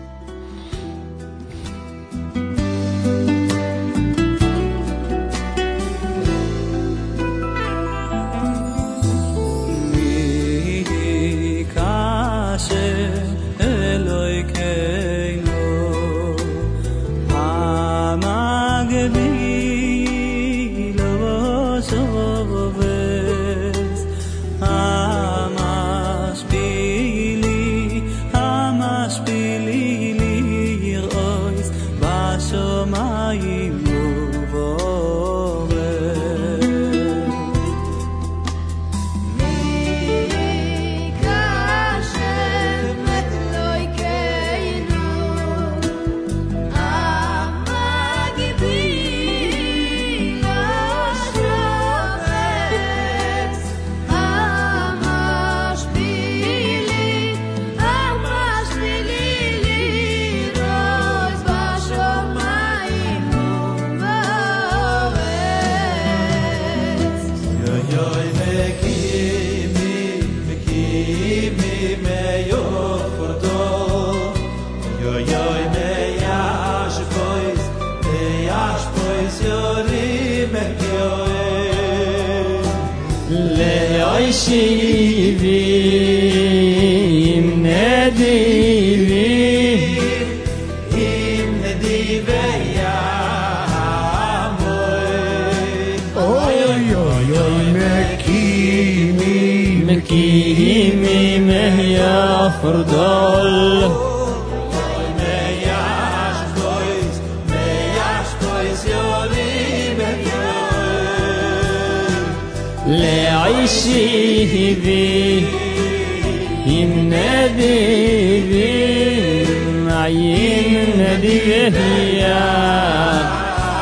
שיבים נדיבים עם נדיבי ימוי אוי אוי אוי אוי מקימי מקימי מהיפר דל אוי מהיפר אוי שיבי עם נדיבים עין נדיביה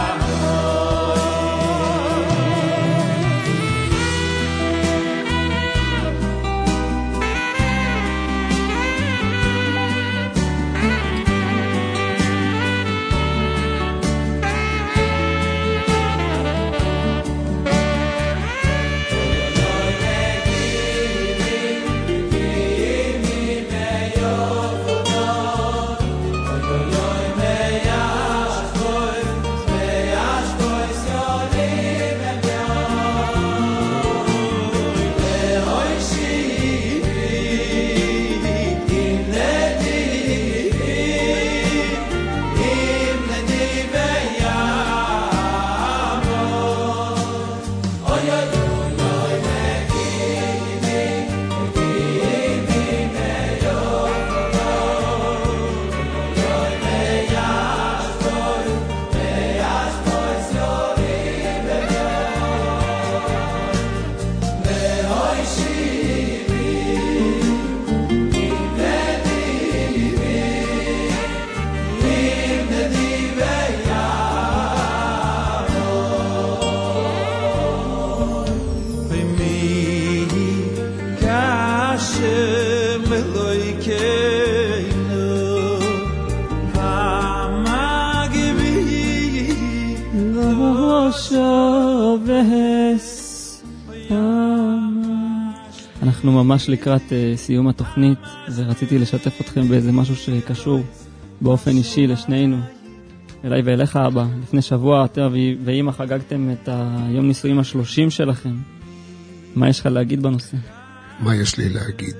אנחנו ממש לקראת uh, סיום התוכנית, ורציתי לשתף אתכם באיזה משהו שקשור באופן אישי לשנינו, אליי ואליך אבא. לפני שבוע אתה ואמא חגגתם את היום נישואים השלושים שלכם. מה יש לך להגיד בנושא? מה יש לי להגיד?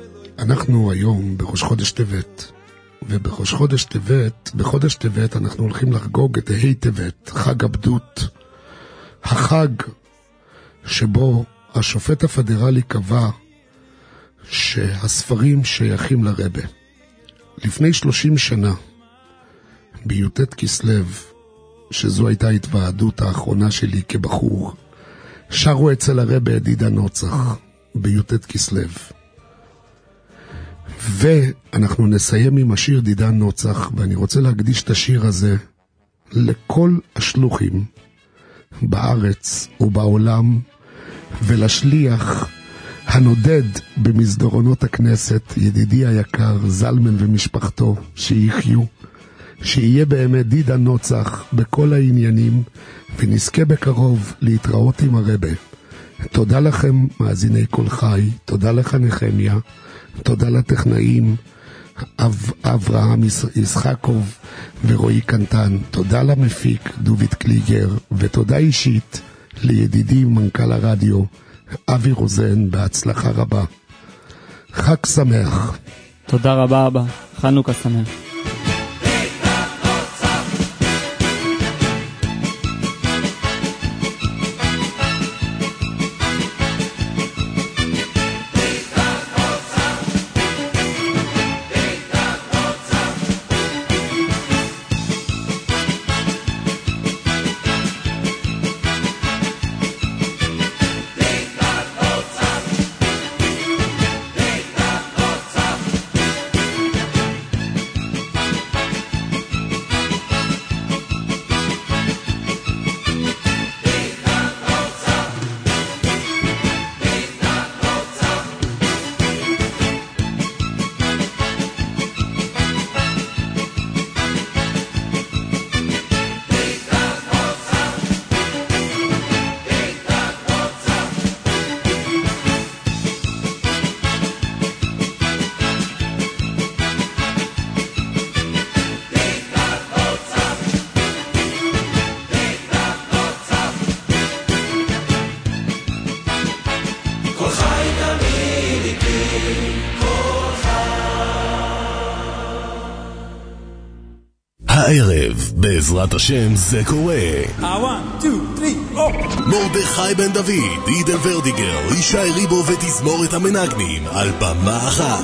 אנחנו היום בראש חודש טבת, ובראש חודש טבת, בחודש טבת אנחנו הולכים לחגוג את ה' טבת, חג עבדות, החג שבו השופט הפדרלי קבע שהספרים שייכים לרבה. לפני שלושים שנה, בי"ט כסלו, שזו הייתה התוועדות האחרונה שלי כבחור, שרו אצל הרבה את דידה נוצח בי"ט כסלו. ואנחנו נסיים עם השיר דידה נוצח, ואני רוצה להקדיש את השיר הזה לכל השלוחים בארץ ובעולם, ולשליח הנודד במסדרונות הכנסת, ידידי היקר זלמן ומשפחתו, שיחיו, שיהיה באמת דידה נוצח בכל העניינים, ונזכה בקרוב להתראות עם הרבה. תודה לכם מאזיני כל חי, תודה לך נחמיה, תודה לטכנאים אב, אברהם ישחקוב ורועי קנטן, תודה למפיק דוד קליגר, ותודה אישית לידידי מנכ"ל הרדיו אבי רוזן, בהצלחה רבה. חג שמח. תודה רבה אבא, חנוכה שמח. הערב, בעזרת השם זה קורה. one, two, three, oh. מרדכי בן דוד, עידן ורדיגר, ישי ריבו ותזמורת המנגנים על במה אחת.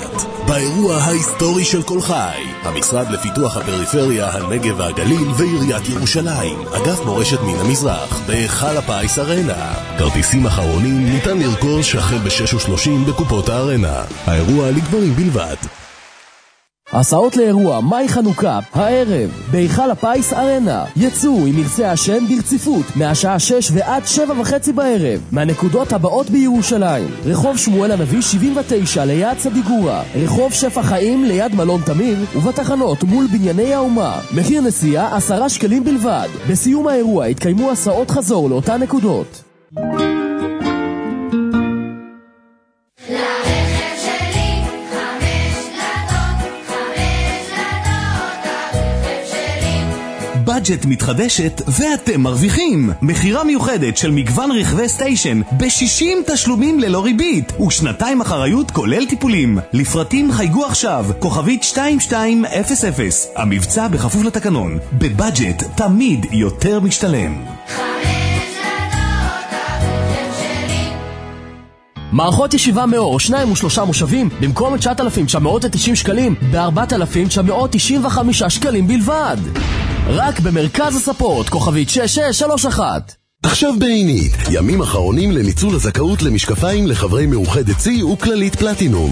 באירוע ההיסטורי של כל חי, המשרד לפיתוח הפריפריה, הנגב והגליל ועיריית ירושלים, אגף מורשת מן המזרח, בהיכל הפיס ארנה. כרטיסים אחרונים ניתן לרכוש החל ב-שש ושלושים בקופות הארנה. האירוע לגברים בלבד. הסעות לאירוע מאי חנוכה הערב בהיכל הפיס ארנה. יצאו עם מרצי השם ברציפות מהשעה שש ועד שבע וחצי בערב מהנקודות הבאות בירושלים: רחוב שמואל הנביא שבעים ותשע ליד צדיגורה, רחוב שפע חיים ליד מלון תמיר, ובתחנות מול בנייני האומה. מחיר נסיעה עשרה שקלים בלבד. בסיום האירוע התקיימו הסעות חזור לאותן נקודות. בדג'ט מתחדשת ואתם מרוויחים. מחירה מיוחדת של מגוון רכבי סטיישן ב-שישים תשלומים ללא ריבית ושנתיים אחריות כולל טיפולים. לפרטים חייגו עכשיו כוכבית שתיים שתיים אפס אפס. המבצע בכפוף לתקנון. בבדג'ט תמיד יותר משתלם. מערכות ישיבה מאור, שניים ושלושה מושבים, במקום תשעת אלפים תשע מאות ותשעים שקלים, ב-ארבעת אלפים תשע מאות תשעים וחמישה שקלים בלבד. רק במרכז הספורט, כוכבית שש שש שלוש אחת. עכשיו בעינית, ימים אחרונים לניצול הזכאות למשקפיים לחברי מאוחדת צי וכללית פלטינום.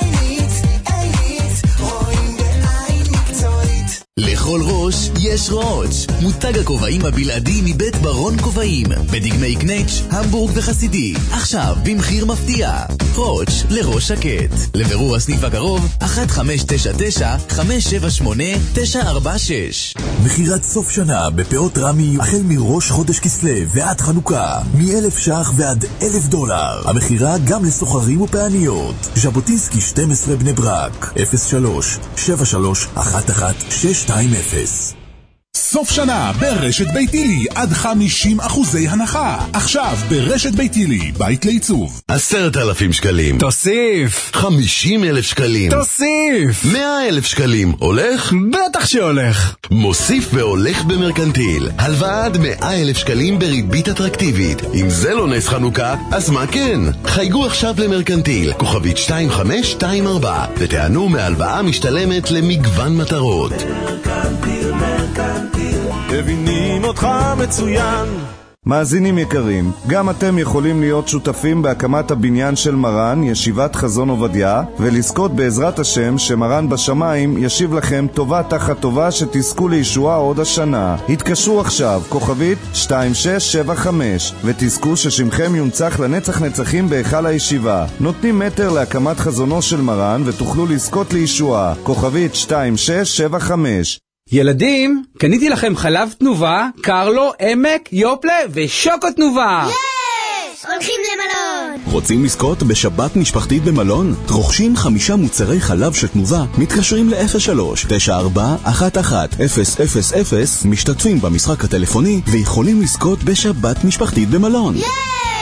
לכל ראש יש ראש. מותג הכובעים הבלעדי מבית ברון כובעים, בדגמי קנייץ', המבורג וחסידי. עכשיו במחיר מפתיע. ראש לראש שקט. לבירור הסניף הקרוב אחת חמש תשע תשע חמש שבע שמונה תשע ארבע שש. מחירת סוף שנה בפאות רמי החל מראש חודש כסלו ועד חנוכה, מ-אלף שח ועד אלף דולר. המחירה גם לסוחרים ופעניות. ז'בוטינסקי שתים עשרה בני ברק, אפס שלוש שבע שלוש אחת אחת שש שתיים אפס. סוף שנה ברשת ביתילי עד חמישים אחוזי הנחה. עכשיו ברשת ביתילי, בית לעיצוב. עשרת אלפים שקלים. תוסיף. חמישים אלף שקלים. תוסיף. מאה אלף שקלים. הולך? בטח שהולך. מוסיף והולך במרקנטיל. הלוואה עד מאה אלף שקלים בריבית אטרקטיבית. אם זה לא נס חנוכה, אז מה כן? חייגו עכשיו למרקנטיל, כוכבית שתיים חמש שתיים ארבע, ותענו מהלוואה משתלמת למגוון מטרות. מרקנטיל, מרקנטיל. מבינים אותך מצוין. מאזינים יקרים, גם אתם יכולים להיות שותפים בהקמת הבניין של מרן, ישיבת חזון עובדיה, ולזכות בעזרת השם שמרן בשמיים ישיב לכם טובה תחת טובה שתזכו לישועה עוד השנה. התקשרו עכשיו, כוכבית שתיים שש שבע חמש, ותזכו ששמכם יונצח לנצח נצחים בהיכל הישיבה. נותנים מטר להקמת חזונו של מרן ותוכלו לזכות לישועה. כוכבית שתיים שש שבע חמש. ילדים, קניתי לכם חלב תנובה, קרלו, עמק, יופלה ושוקו תנובה. יש! הולכים למלון! רוצים לזכות בשבת משפחתית במלון? רוכשים חמישה מוצרי חלב של תנובה, מתקשרים ל-אפס שלוש תשע ארבע אחת אחת אפס אפס אפס, משתתפים במשחק הטלפוני ויכולים לזכות בשבת משפחתית במלון. יש!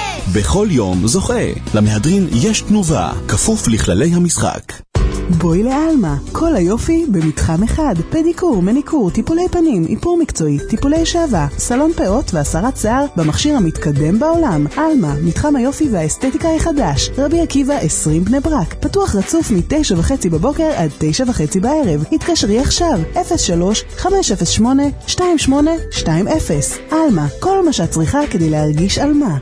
בכל יום זוכה. למהדרין יש תנובה, כפוף לכללי המשחק. בואי לאלמה, כל היופי במתחם אחד. פדיקור, מניקור, טיפולי פנים, איפור מקצועי, טיפולי שעבה, סלון פאות והסרת שיער במכשיר המתקדם בעולם. אלמה, מתחם היופי והאסתטיקה החדש. רבי עקיבא עשרים בני ברק, פתוח רצוף מ-תשע וחצי בבוקר עד תשע וחצי בערב. התקשרי עכשיו, אפס שלוש חמש אפס שמונה שתיים שמונה שתיים אפס. אלמה, כל מה שאת צריכה כדי להרגיש אלמה.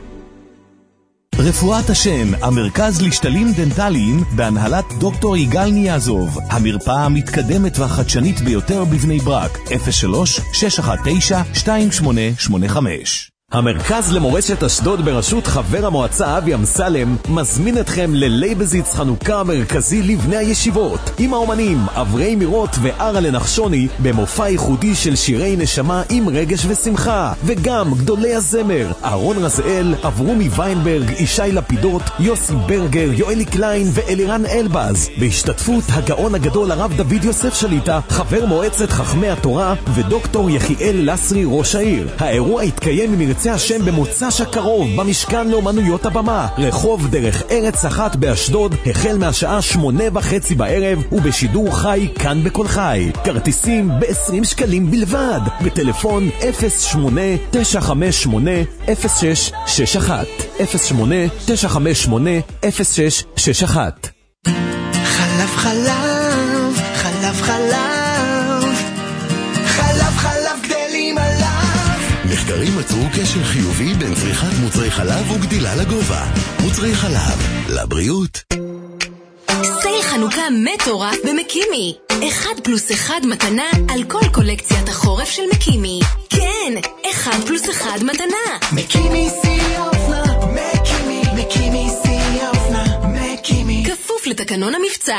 רפואת השן, המרכז לשתלים דנטליים בהנהלת דוקטור יגאל ניאזוב. המרפאה המתקדמת והחדשנית ביותר בבני ברק, אפס שלוש שש אחת תשע שתיים שמונה שמונה חמש. המרכז למורשת אשדוד בראשות חבר המועצה אבי אמסלם מזמין אתכם ללייבזיץ חנוכה מרכזי לבני הישיבות עם האומנים אברי מירות וארה לנחשוני במופע ייחודי של שירי נשמה עם רגש ושמחה, וגם גדולי הזמר אהרון רזאל, אברומי ויינברג, ישי לפידות, יוסי ברגר, יואלי קליין ואלירן אלבז, בהשתתפות הגאון הגדול הרב דוד יוסף שליטה, חבר מועצת חכמי התורה, ודוקטור יחיאל לסרי ראש העיר. האירוע יתקיים ממרצה השם במוצ"ש הקרוב במשכן לאומנויות הבמה, רחוב דרך ארץ אחת באשדוד, החל מהשעה שמונה וחצי בערב ובשידור חי כאן בכל חי. כרטיסים ב-עשרים שקלים בלבד, בטלפון אפס שמונה תשע חמש שמונה אפס שש שש אחת אפס שמונה תשע חמש שמונה אפס שש שש אחת. חלב חלב, חלב חלב, חלב חלב גדלים עליו. מחקרים מצאו קשר חיובי בין צריכת מוצרי חלב וגדילה לגובה. מוצרי חלב, לבריאות. סייל חנוכה מטורף במקימי. אחד פלוס אחד מתנה על כל קולקציית החורף של מקימי. כן, אחד פלוס אחד מתנה. מקימי שיא האופנה, מקימי, מקימי שיא האופנה, מקימי. כפוף לתקנון המבצע.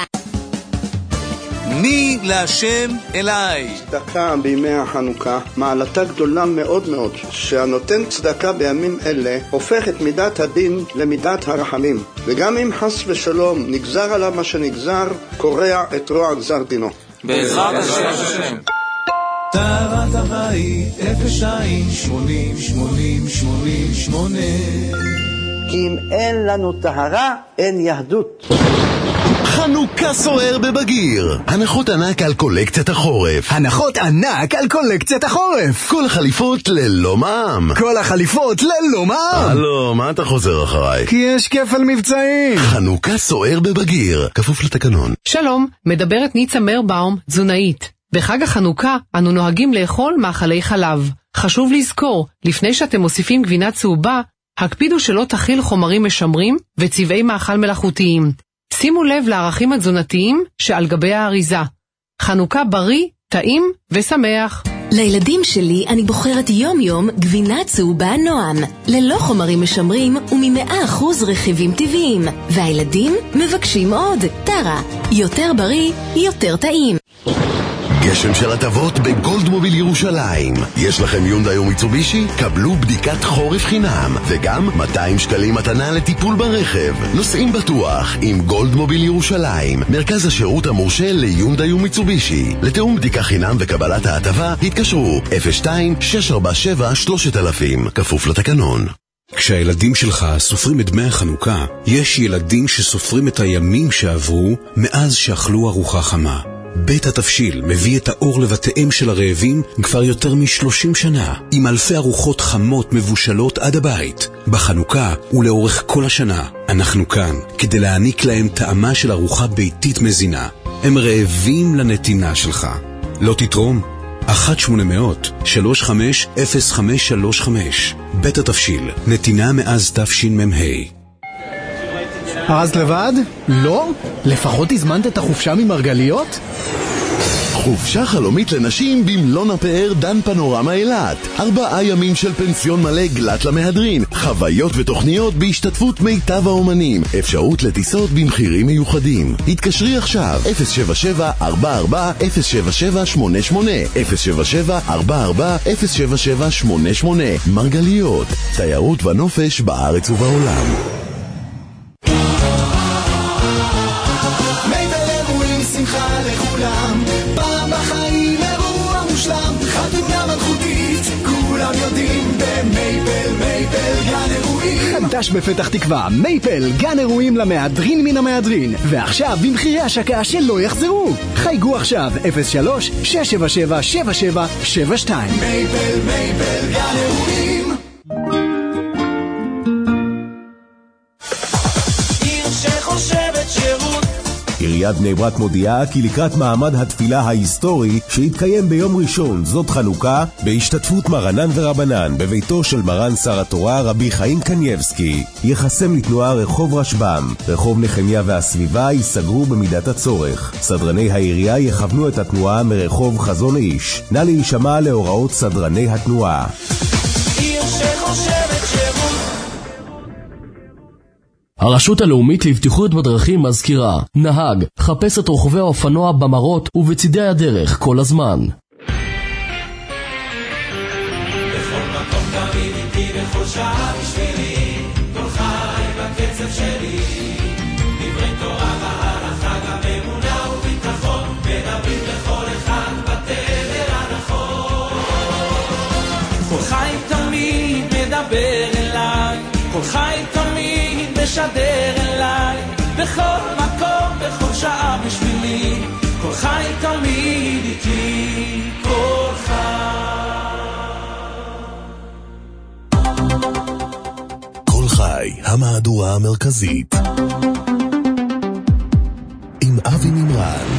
מי להשם אליי. צדקה בימי החנוכה מעלתה גדולה מאוד מאוד, שהנותן צדקה בימים אלה הופך את מידת הדין למידת הרחמים, וגם אם חס ושלום נגזר עליו מה שנגזר, קורע את רוע גזר דינו. בעזרת השם. טהרת הבית אפס שתיים שמונים שמונים שמונים שמונה. כי אם אין לנו טהרה אין יהדות. חנוכה סוער בבגיר. הנחות ענק על קולקציית החורף. הנחות ענק על קולקציית החורף. כל החליפות ללא מע"מ. כל החליפות ללא מע"מ. הלו, מה אתה חוזר אחריי? כי יש כפל מבצעים. חנוכה סוער בבגיר, כפוף לתקנון. שלום, מדברת ניצה מרבאום, תזונאית. בחג החנוכה אנו נוהגים לאכול מאכלי חלב. חשוב לזכור, לפני שאתם מוסיפים גבינה צהובה, הקפידו שלא תכיל חומרים משמרים וצבעי מאכל מלאכותיים. שימו לב לערכים התזונתיים שעל גבי האריזה. חנוכה בריא, טעים ושמח. לילדים שלי אני בוחרת יום יום גבינה צהובה נועם, ללא חומרים משמרים ומ-מאה אחוז רכיבים טבעיים. והילדים מבקשים עוד. טרה, יותר בריא, יותר טעים. גשם של הטבות בגולדמוביל ירושלים. יש לכם יונדאי ומיצובישי? קבלו בדיקת חורף חינם וגם מאתיים שקלים מתנה לטיפול ברכב. נוסעים בטוח עם גולדמוביל ירושלים, מרכז השירות המורשה ליונדאי ומיצובישי. לתאום בדיקה חינם וקבלת ההטבה התקשרו אפס שתיים שש ארבע שבע שלושת אלפים, כפוף לתקנון. כשהילדים שלך סופרים את דמי החנוכה, יש ילדים שסופרים את הימים שעברו מאז שאכלו ארוחה חמה. בית התבשיל מביא את האור לבתיהם של הרעבים כבר יותר משלושים שנה, עם אלפי ארוחות חמות מבושלות עד הבית. בחנוכה ולאורך כל השנה, אנחנו כאן כדי להעניק להם טעמה של ארוחה ביתית מזינה. הם רעבים לנתינה שלך. לא תתרום? אחת שמונה מאות שלוש חמש אפס חמש שלוש חמש. בית התבשיל, נתינה מאז תשמ"ה. אז לבד? לא? לפחות הזמנת את החופשה ממרגליות? חופשה חלומית לנשים במלון הפאר דן פנורמה אילת. ארבעה ימים של פנסיון מלא גלת למהדרין, חוויות ותוכניות בהשתתפות מיטב האומנים, אפשרות לטיסות במחירים מיוחדים. התקשרי עכשיו אפס שבע שבע ארבע ארבע אפס שבע שבע שמונה שמונה אפס שבע שבע ארבע ארבע אפס שבע שבע שמונה שמונה. מרגליות, תיירות ונופש בארץ ובעולם. חדש בפתח תקווה, מייפל, גן אירועים למהדרין מן המהדרין, ועכשיו במחירי השקה שלא יחזרו. חייגו עכשיו אפס שלוש שש שבע שבע שבע שבע שבע שתיים. מייפל, מייפל, גן אירועים. עיר שחושבת שירות. עיריית בני ברק מודיעה כי לקראת מעמד התפילה ההיסטורי שהתקיים ביום ראשון, זאת חנוכה, בהשתתפות מרנן ורבנן בביתו של מרן שר התורה רבי חיים קנייבסקי, יחסם לתנועה רחוב רשב"ם, רחוב נחמיה והסביבה ייסגרו במידת הצורך. סדרני העירייה יכוונו את התנועה מרחוב חזון איש. נא להישמע להוראות סדרני התנועה. עיר שחושבת שירות. הרשות הלאומית לבטיחות בדרכים מזכירה, נהג, חפש את רוכבי האופנוע במרות ובצידי הדרך כל הזמן. בכל מקום תמיד איתי בכל שעה בשבילי, כל חי בקצב שלי, דברי תורה והלכה גם אמונה וביטחון, מדברים לכל אחד בתדר הנכון. כל חי תמיד מדבר אליי, כל חי תמיד משדר אליי, בכל מקום, בכל שעה בשבילי, כל חי תמיד איתי, כל חי. כל חי, המהדורה המרכזית. עם אבי נמרוד. מרן.